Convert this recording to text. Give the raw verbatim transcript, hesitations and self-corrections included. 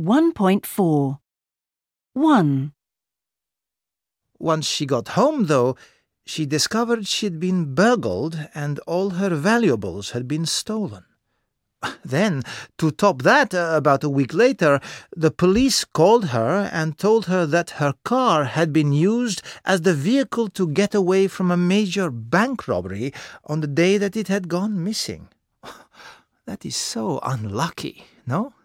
one point four. one. Once she got home, though, she discovered she'd been burgled and all her valuables had been stolen. Then, to top that, uh, about a week later, the police called her and told her that her car had been used as the vehicle to get away from a major bank robbery on the day that it had gone missing. That is so unlucky, no?